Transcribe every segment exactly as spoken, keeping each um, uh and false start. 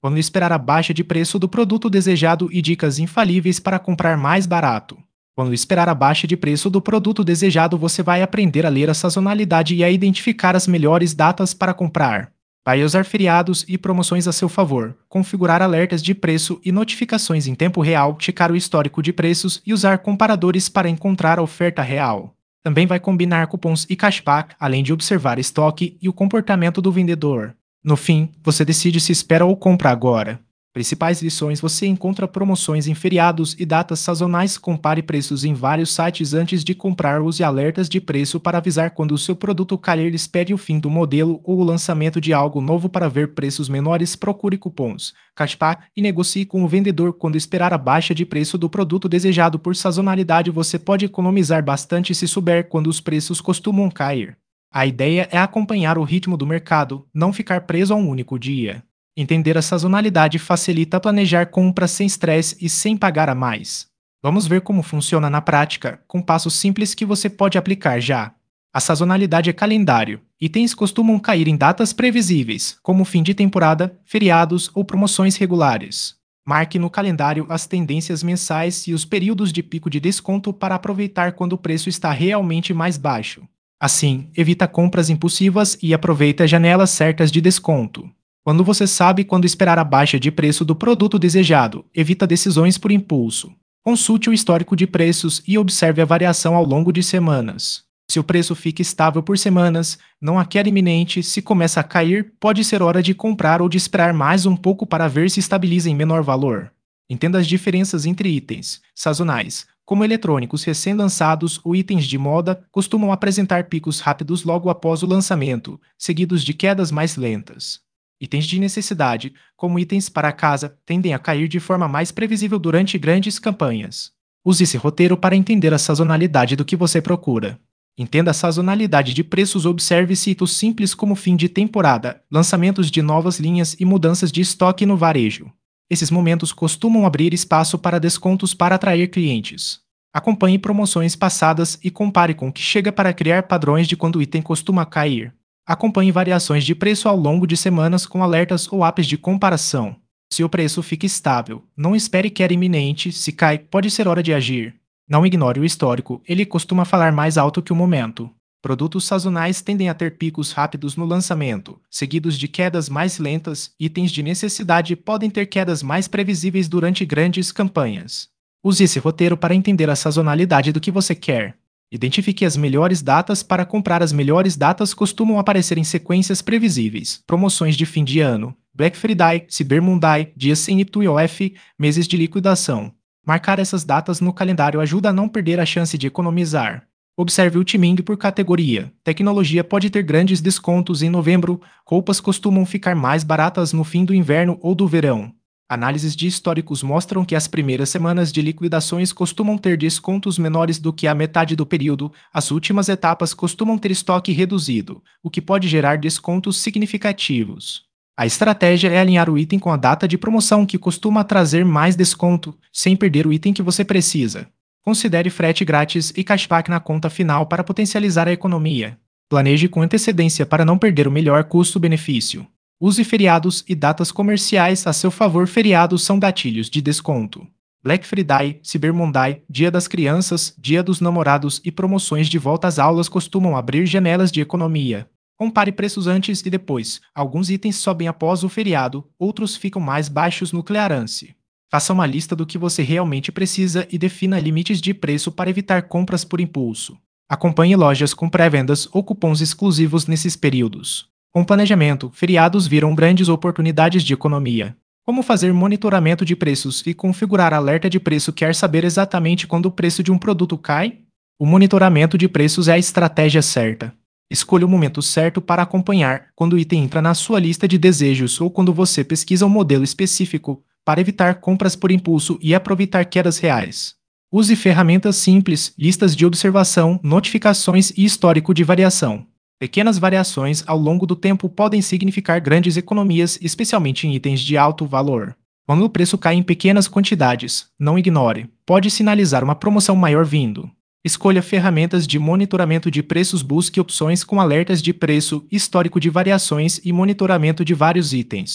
Quando esperar a baixa de preço do produto desejado e dicas infalíveis para comprar mais barato. Quando esperar a baixa de preço do produto desejado, você vai aprender a ler a sazonalidade e a identificar as melhores datas para comprar. Vai usar feriados e promoções a seu favor, configurar alertas de preço e notificações em tempo real, checar o histórico de preços e usar comparadores para encontrar a oferta real. Também vai combinar cupons e cashback, além de observar estoque e o comportamento do vendedor. No fim, você decide se espera ou compra agora. Principais lições: você encontra promoções em feriados e datas sazonais, compare preços em vários sites antes de comprar, use alertas de preço para avisar quando o seu produto cair, espere o fim do modelo ou o lançamento de algo novo para ver preços menores, procure cupons, cashback e negocie com o vendedor. Quando esperar a baixa de preço do produto desejado por sazonalidade, você pode economizar bastante se souber quando os preços costumam cair. A ideia é acompanhar o ritmo do mercado, não ficar preso a um único dia. Entender a sazonalidade facilita planejar compras sem estresse e sem pagar a mais. Vamos ver como funciona na prática, com passos simples que você pode aplicar já. A sazonalidade é calendário. Itens costumam cair em datas previsíveis, como fim de temporada, feriados ou promoções regulares. Marque no calendário as tendências mensais e os períodos de pico de desconto para aproveitar quando o preço está realmente mais baixo. Assim, evita compras impulsivas e aproveita as janelas certas de desconto. Quando você sabe quando esperar a baixa de preço do produto desejado, evita decisões por impulso. Consulte o histórico de preços e observe a variação ao longo de semanas. Se o preço fica estável por semanas, não há queda iminente, se começa a cair, pode ser hora de comprar ou de esperar mais um pouco para ver se estabiliza em menor valor. Entenda as diferenças entre itens sazonais, como eletrônicos recém-lançados ou itens de moda, costumam apresentar picos rápidos logo após o lançamento, seguidos de quedas mais lentas. Itens de necessidade, como itens para casa, tendem a cair de forma mais previsível durante grandes campanhas. Use esse roteiro para entender a sazonalidade do que você procura. Entenda a sazonalidade de preços, observe citos simples como fim de temporada, lançamentos de novas linhas e mudanças de estoque no varejo. Esses momentos costumam abrir espaço para descontos para atrair clientes. Acompanhe promoções passadas e compare com o que chega para criar padrões de quando o item costuma cair. Acompanhe variações de preço ao longo de semanas com alertas ou apps de comparação. Se o preço fica estável, não espere queda iminente, se cai, pode ser hora de agir. Não ignore o histórico, ele costuma falar mais alto que o momento. Produtos sazonais tendem a ter picos rápidos no lançamento, seguidos de quedas mais lentas. Itens de necessidade podem ter quedas mais previsíveis durante grandes campanhas. Use esse roteiro para entender a sazonalidade do que você quer. Identifique as melhores datas para comprar. As melhores datas costumam aparecer em sequências previsíveis, promoções de fim de ano, Black Friday, Cyber Monday, dias sem I P O F, meses de liquidação. Marcar essas datas no calendário ajuda a não perder a chance de economizar. Observe o timing por categoria. Tecnologia pode ter grandes descontos em novembro, roupas costumam ficar mais baratas no fim do inverno ou do verão. Análises de históricos mostram que as primeiras semanas de liquidações costumam ter descontos menores do que a metade do período, as últimas etapas costumam ter estoque reduzido, o que pode gerar descontos significativos. A estratégia é alinhar o item com a data de promoção que costuma trazer mais desconto, sem perder o item que você precisa. Considere frete grátis e cashback na conta final para potencializar a economia. Planeje com antecedência para não perder o melhor custo-benefício. Use feriados e datas comerciais a seu favor. Feriados são gatilhos de desconto. Black Friday, Cyber Monday, Dia das Crianças, Dia dos Namorados e promoções de volta às aulas costumam abrir janelas de economia. Compare preços antes e depois. Alguns itens sobem após o feriado, outros ficam mais baixos no clearance. Faça uma lista do que você realmente precisa e defina limites de preço para evitar compras por impulso. Acompanhe lojas com pré-vendas ou cupons exclusivos nesses períodos. Com planejamento, feriados viram grandes oportunidades de economia. Como fazer monitoramento de preços e configurar alerta de preço? Quer saber exatamente quando o preço de um produto cai? O monitoramento de preços é a estratégia certa. Escolha o momento certo para acompanhar, quando o item entra na sua lista de desejos ou quando você pesquisa um modelo específico, para evitar compras por impulso e aproveitar quedas reais. Use ferramentas simples, listas de observação, notificações e histórico de variação. Pequenas variações ao longo do tempo podem significar grandes economias, especialmente em itens de alto valor. Quando o preço cai em pequenas quantidades, não ignore, pode sinalizar uma promoção maior vindo. Escolha ferramentas de monitoramento de preços. Busque opções com alertas de preço, histórico de variações e monitoramento de vários itens.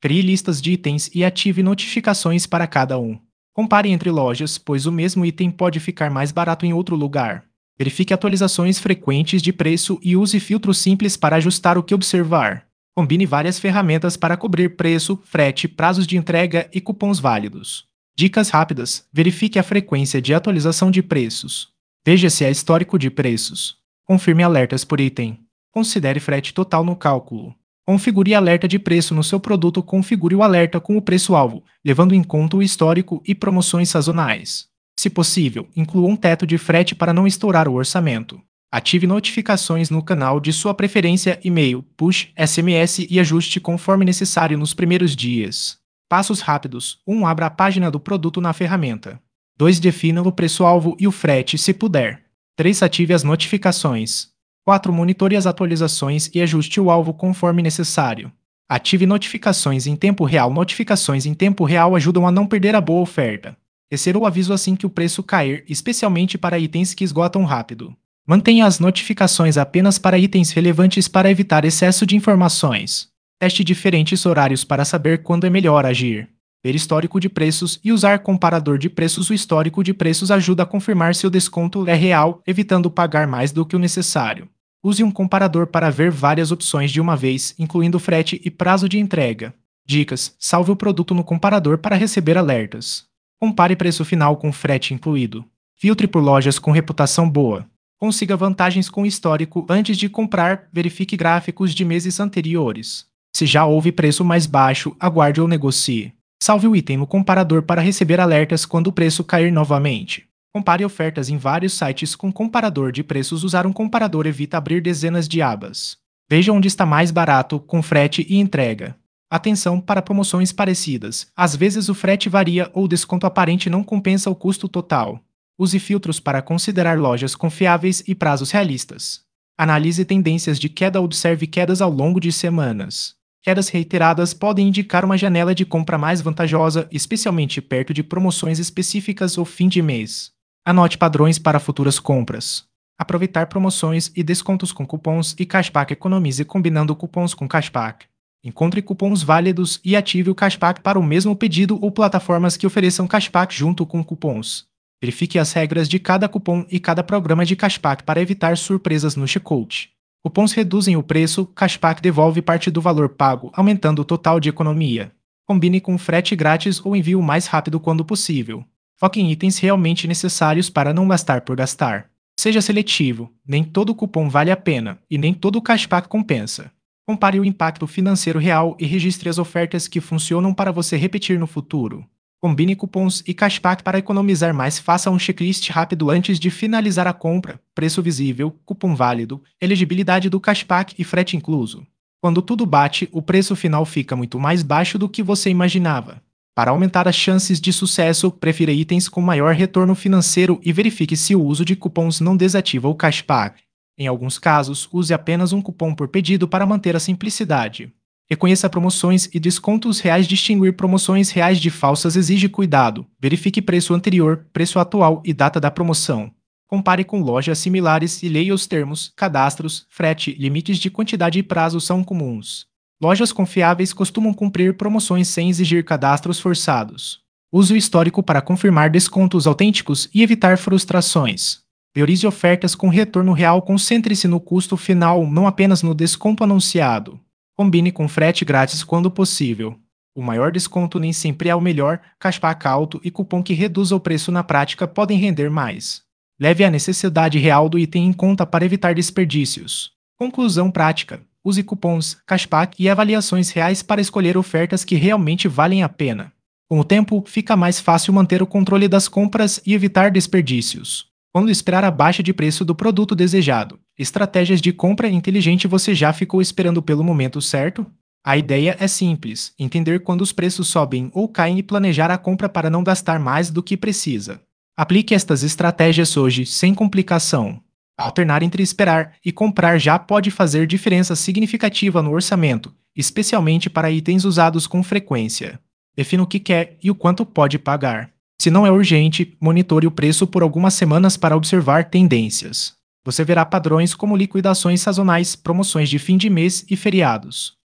Crie listas de itens e ative notificações para cada um. Compare entre lojas, pois o mesmo item pode ficar mais barato em outro lugar. Verifique atualizações frequentes de preço e use filtros simples para ajustar o que observar. Combine várias ferramentas para cobrir preço, frete, prazos de entrega e cupons válidos. Dicas rápidas: verifique a frequência de atualização de preços. Veja se há histórico de preços. Confirme alertas por item. Considere frete total no cálculo. Configure alerta de preço no seu produto. Configure o alerta com o preço-alvo, levando em conta o histórico e promoções sazonais. Se possível, inclua um teto de frete para não estourar o orçamento. Ative notificações no canal de sua preferência, e-mail, push, S M S e ajuste conforme necessário nos primeiros dias. Passos rápidos. um Abra a página do produto na ferramenta. dois Defina o preço-alvo e o frete, se puder. três Ative as notificações. quatro Monitore as atualizações e ajuste o alvo conforme necessário. Ative notificações em tempo real. Notificações em tempo real ajudam a não perder a boa oferta. Receber o aviso assim que o preço cair, especialmente para itens que esgotam rápido. Mantenha as notificações apenas para itens relevantes para evitar excesso de informações. Teste diferentes horários para saber quando é melhor agir. Ver histórico de preços e usar comparador de preços. O histórico de preços ajuda a confirmar se o desconto é real, evitando pagar mais do que o necessário. Use um comparador para ver várias opções de uma vez, incluindo frete e prazo de entrega. Dicas: salve o produto no comparador para receber alertas. Compare preço final com frete incluído. Filtre por lojas com reputação boa. Consiga vantagens com histórico antes de comprar. Verifique gráficos de meses anteriores. Se já houve preço mais baixo, aguarde ou negocie. Salve o item no comparador para receber alertas quando o preço cair novamente. Compare ofertas em vários sites com comparador de preços. Usar um comparador evita abrir dezenas de abas. Veja onde está mais barato, com frete e entrega. Atenção para promoções parecidas. Às vezes o frete varia ou o desconto aparente não compensa o custo total. Use filtros para considerar lojas confiáveis e prazos realistas. Analise tendências de queda. Observe quedas ao longo de semanas. Quedas reiteradas podem indicar uma janela de compra mais vantajosa, especialmente perto de promoções específicas ou fim de mês. Anote padrões para futuras compras. Aproveitar promoções e descontos com cupons e cashback. Economize combinando cupons com cashback. Encontre cupons válidos e ative o cashback para o mesmo pedido ou plataformas que ofereçam cashback junto com cupons. Verifique as regras de cada cupom e cada programa de cashback para evitar surpresas no checkout. Cupons reduzem o preço, cashback devolve parte do valor pago, aumentando o total de economia. Combine com frete grátis ou envio mais rápido quando possível. Foque em itens realmente necessários para não gastar por gastar. Seja seletivo, nem todo cupom vale a pena e nem todo cashback compensa. Compare o impacto financeiro real e registre as ofertas que funcionam para você repetir no futuro. Combine cupons e cashback para economizar mais. Faça um checklist rápido antes de finalizar a compra. Preço visível, cupom válido, elegibilidade do cashback e frete incluso. Quando tudo bate, o preço final fica muito mais baixo do que você imaginava. Para aumentar as chances de sucesso, prefira itens com maior retorno financeiro e verifique se o uso de cupons não desativa o cashback. Em alguns casos, use apenas um cupom por pedido para manter a simplicidade. Reconheça promoções e descontos reais. Distinguir promoções reais de falsas exige cuidado. Verifique preço anterior, preço atual e data da promoção. Compare com lojas similares e leia os termos, cadastros, frete, limites de quantidade e prazo são comuns. Lojas confiáveis costumam cumprir promoções sem exigir cadastros forçados. Use o histórico para confirmar descontos autênticos e evitar frustrações. Priorize ofertas com retorno real. Concentre-se no custo final, não apenas no desconto anunciado. Combine com frete grátis quando possível. O maior desconto nem sempre é o melhor. Cashback alto e cupom que reduza o preço na prática podem render mais. Leve a necessidade real do item em conta para evitar desperdícios. Conclusão prática: use cupons, cashback e avaliações reais para escolher ofertas que realmente valem a pena. Com o tempo, fica mais fácil manter o controle das compras e evitar desperdícios. Quando esperar a baixa de preço do produto desejado? Estratégias de compra inteligente. Você já ficou esperando pelo momento certo? A ideia é simples: entender quando os preços sobem ou caem e planejar a compra para não gastar mais do que precisa. Aplique estas estratégias hoje, sem complicação. Alternar entre esperar e comprar já pode fazer diferença significativa no orçamento, especialmente para itens usados com frequência. Defina o que quer e o quanto pode pagar. Se não é urgente, monitore o preço por algumas semanas para observar tendências. Você verá padrões como liquidações sazonais, promoções de fim de mês e feriados.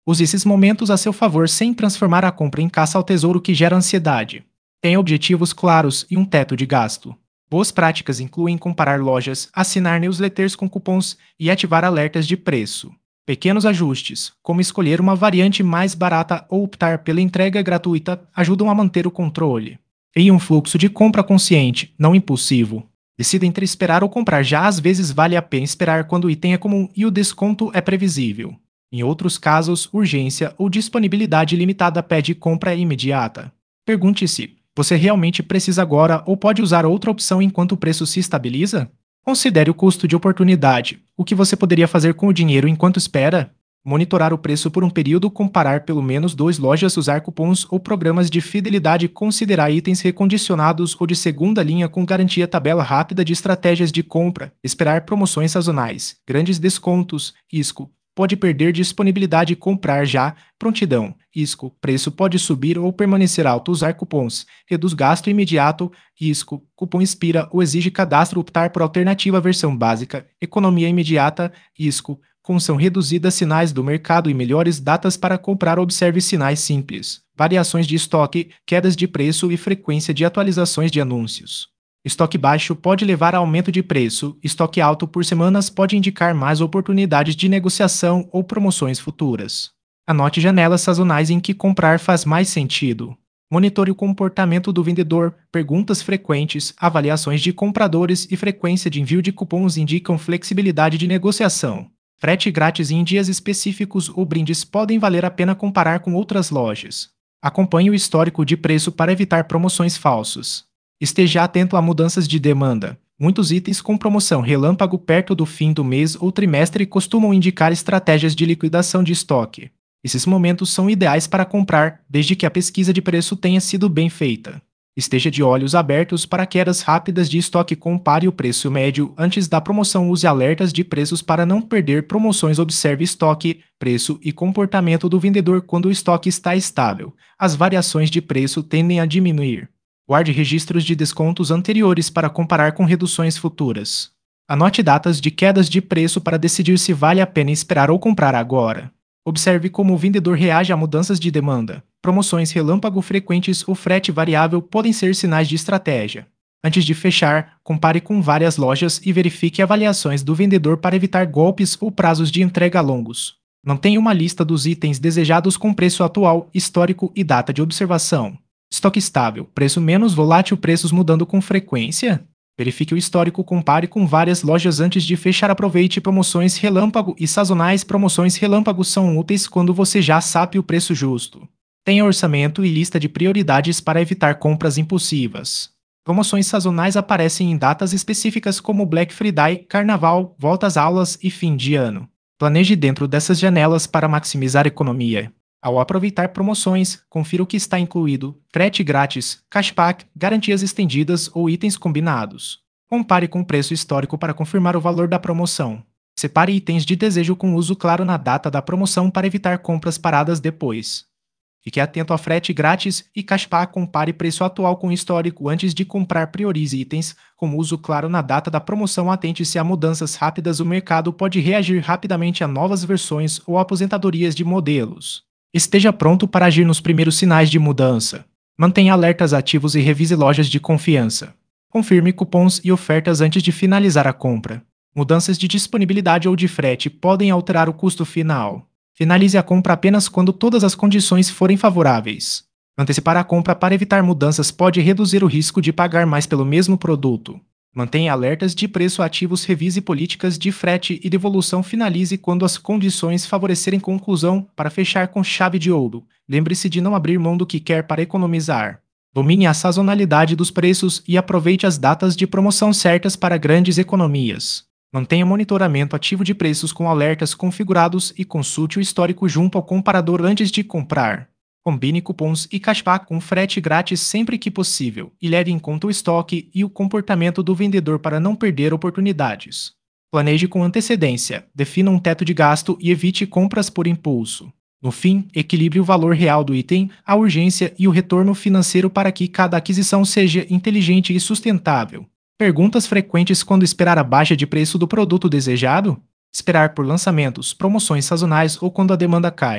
Use esses momentos a seu favor sem transformar a compra em caça ao tesouro que gera ansiedade. Tenha objetivos claros e um teto de gasto. Boas práticas incluem comparar lojas, assinar newsletters com cupons e ativar alertas de preço. Pequenos ajustes, como escolher uma variante mais barata ou optar pela entrega gratuita, ajudam a manter o controle. Em um fluxo de compra consciente, não impulsivo. Decida entre esperar ou comprar, já às vezes vale a pena esperar quando o item é comum e o desconto é previsível. Em outros casos, urgência ou disponibilidade limitada pede compra imediata. Pergunte-se: você realmente precisa agora ou pode usar outra opção enquanto o preço se estabiliza? Considere o custo de oportunidade. O que você poderia fazer com o dinheiro enquanto espera? Monitorar o preço por um período, comparar pelo menos duas lojas, usar cupons ou programas de fidelidade, considerar itens recondicionados ou de segunda linha com garantia, tabela rápida de estratégias de compra, esperar promoções sazonais, grandes descontos, risco. Pode perder disponibilidade e comprar já, prontidão, risco, preço pode subir ou permanecer alto, usar cupons, reduz gasto imediato, risco, cupom expira ou exige cadastro, optar por alternativa versão básica, economia imediata, risco, função reduzida, sinais do mercado e melhores datas para comprar, observe sinais simples, variações de estoque, quedas de preço e frequência de atualizações de anúncios. Estoque baixo pode levar a aumento de preço, estoque alto por semanas pode indicar mais oportunidades de negociação ou promoções futuras. Anote janelas sazonais em que comprar faz mais sentido. Monitore o comportamento do vendedor, perguntas frequentes, avaliações de compradores e frequência de envio de cupons indicam flexibilidade de negociação. Frete grátis em dias específicos ou brindes podem valer a pena comparar com outras lojas. Acompanhe o histórico de preço para evitar promoções falsas. Esteja atento a mudanças de demanda. Muitos itens com promoção relâmpago perto do fim do mês ou trimestre costumam indicar estratégias de liquidação de estoque. Esses momentos são ideais para comprar, desde que a pesquisa de preço tenha sido bem feita. Esteja de olhos abertos para quedas rápidas de estoque, compare o preço médio antes da promoção, use alertas de preços para não perder promoções, observe estoque, preço e comportamento do vendedor quando o estoque está estável. As variações de preço tendem a diminuir. Guarde registros de descontos anteriores para comparar com reduções futuras. Anote datas de quedas de preço para decidir se vale a pena esperar ou comprar agora. Observe como o vendedor reage a mudanças de demanda. Promoções relâmpago frequentes ou frete variável podem ser sinais de estratégia. Antes de fechar, compare com várias lojas e verifique avaliações do vendedor para evitar golpes ou prazos de entrega longos. Mantenha uma lista dos itens desejados com preço atual, histórico e data de observação. Estoque estável, preço menos volátil, preços mudando com frequência? Verifique o histórico, compare com várias lojas antes de fechar, aproveite promoções relâmpago e sazonais. Promoções relâmpago são úteis quando você já sabe o preço justo. Tenha orçamento e lista de prioridades para evitar compras impulsivas. Promoções sazonais aparecem em datas específicas como Black Friday, Carnaval, volta às aulas e fim de ano. Planeje dentro dessas janelas para maximizar economia. Ao aproveitar promoções, confira o que está incluído, frete grátis, cashback, garantias estendidas ou itens combinados. Compare com o preço histórico para confirmar o valor da promoção. Separe itens de desejo com uso claro na data da promoção para evitar compras paradas depois. Fique atento a frete grátis e cashback, compare preço atual com histórico antes de comprar, priorize itens com uso claro na data da promoção, atente-se a mudanças rápidas, o mercado pode reagir rapidamente a novas versões ou aposentadorias de modelos. Esteja pronto para agir nos primeiros sinais de mudança. Mantenha alertas ativos e revise lojas de confiança. Confirme cupons e ofertas antes de finalizar a compra. Mudanças de disponibilidade ou de frete podem alterar o custo final. Finalize a compra apenas quando todas as condições forem favoráveis. Antecipar a compra para evitar mudanças pode reduzir o risco de pagar mais pelo mesmo produto. Mantenha alertas de preço ativos, revise políticas de frete e devolução, finalize quando as condições favorecerem. Conclusão, para fechar com chave de ouro, lembre-se de não abrir mão do que quer para economizar. Domine a sazonalidade dos preços e aproveite as datas de promoção certas para grandes economias. Mantenha monitoramento ativo de preços com alertas configurados e consulte o histórico junto ao comparador antes de comprar. Combine cupons e cashback com frete grátis sempre que possível e leve em conta o estoque e o comportamento do vendedor para não perder oportunidades. Planeje com antecedência, defina um teto de gasto e evite compras por impulso. No fim, equilibre o valor real do item, a urgência e o retorno financeiro para que cada aquisição seja inteligente e sustentável. Perguntas frequentes quando esperar a baixa de preço do produto desejado? Esperar por lançamentos, promoções sazonais ou quando a demanda cai.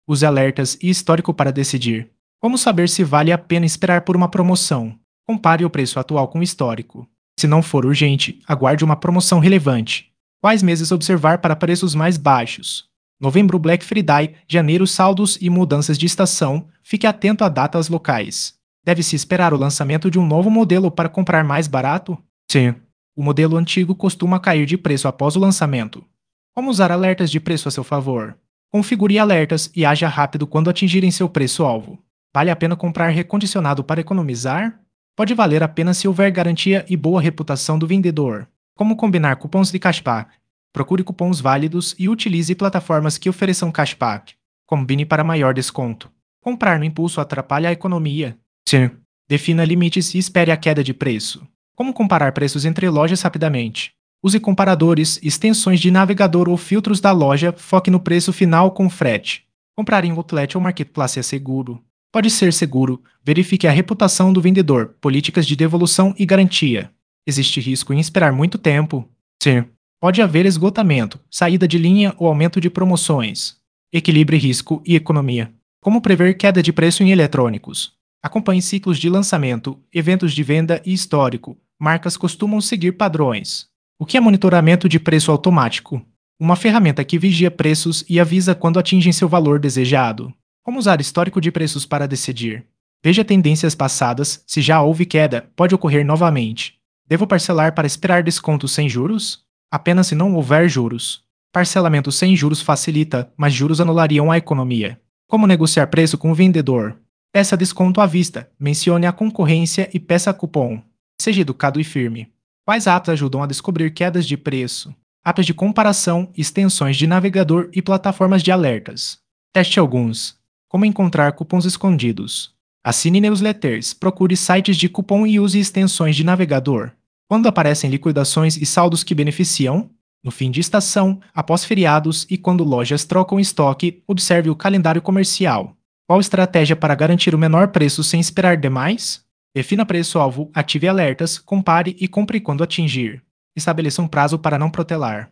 Use alertas e histórico para decidir. Como saber se vale a pena esperar por uma promoção? Compare o preço atual com o histórico. Se não for urgente, aguarde uma promoção relevante. Quais meses observar para preços mais baixos? Novembro Black Friday, janeiro saldos e mudanças de estação, fique atento a datas locais. Deve-se esperar o lançamento de um novo modelo para comprar mais barato? Sim. O modelo antigo costuma cair de preço após o lançamento. Como usar alertas de preço a seu favor? Configure alertas e haja rápido quando atingirem seu preço-alvo. Vale a pena comprar recondicionado para economizar? Pode valer a pena se houver garantia e boa reputação do vendedor. Como combinar cupons de cashback? Procure cupons válidos e utilize plataformas que ofereçam cashback. Combine para maior desconto. Comprar no impulso atrapalha a economia? Sim. Defina limites e espere a queda de preço. Como comparar preços entre lojas rapidamente? Use comparadores, extensões de navegador ou filtros da loja, foque no preço final com frete. Comprar em outlet ou marketplace é seguro? Pode ser seguro. Verifique a reputação do vendedor, políticas de devolução e garantia. Existe risco em esperar muito tempo? Sim. Pode haver esgotamento, saída de linha ou aumento de promoções. Equilibre risco e economia. Como prever queda de preço em eletrônicos? Acompanhe ciclos de lançamento, eventos de venda e histórico. Marcas costumam seguir padrões. O que é monitoramento de preço automático? Uma ferramenta que vigia preços e avisa quando atingem seu valor desejado. Como usar histórico de preços para decidir? Veja tendências passadas, se já houve queda, pode ocorrer novamente. Devo parcelar para esperar desconto sem juros? Apenas se não houver juros. Parcelamento sem juros facilita, mas juros anulariam a economia. Como negociar preço com o vendedor? Peça desconto à vista, mencione a concorrência e peça cupom. Seja educado e firme. Quais apps ajudam a descobrir quedas de preço? Apps de comparação, extensões de navegador e plataformas de alertas. Teste alguns. Como encontrar cupons escondidos? Assine newsletters, procure sites de cupom e use extensões de navegador. Quando aparecem liquidações e saldos que beneficiam? No fim de estação, após feriados e quando lojas trocam estoque, observe o calendário comercial. Qual estratégia para garantir o menor preço sem esperar demais? Defina preço-alvo, ative alertas, compare e compre quando atingir. Estabeleça um prazo para não protelar.